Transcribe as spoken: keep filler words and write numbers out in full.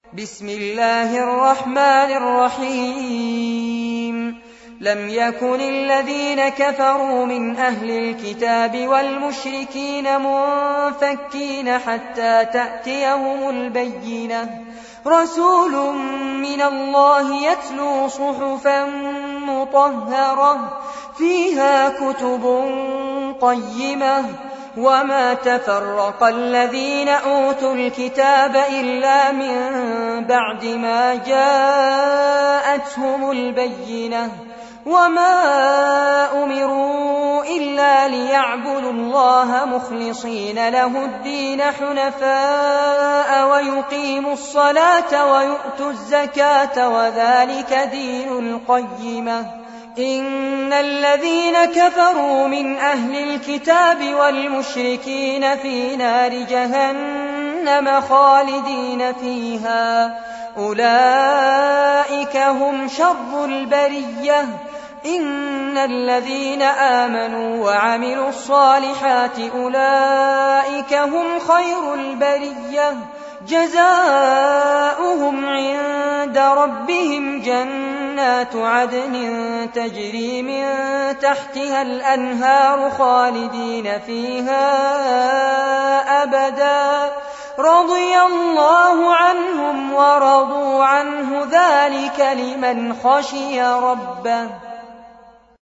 بسم الله الرحمن الرحيم لم يكن الذين كفروا من أهل الكتاب والمشركين منفكين حتى تأتيهم البينة رسول من الله يتلو صحفا مطهرة فيها كتب قيمة وما تفرق الذين أوتوا الكتاب إلا من بعد ما جاءتهم البينة وما أمروا إلا ليعبدوا الله مخلصين له الدين حنفاء ويقيموا الصلاة ويؤتوا الزكاة وذلك دين القيمة إن الذين كفروا من أهل الكتاب والمشركين في نار جهنم خالدين فيها أولئك هم شر البرية إن الذين آمنوا وعملوا الصالحات أولئك هم خير البرية جزاؤهم عند ربهم جنات عدن تجري من تحتها الأنهار خالدين فيها أبدا رضي الله عنهم ورضوا عنه ذلك لمن خشي ربه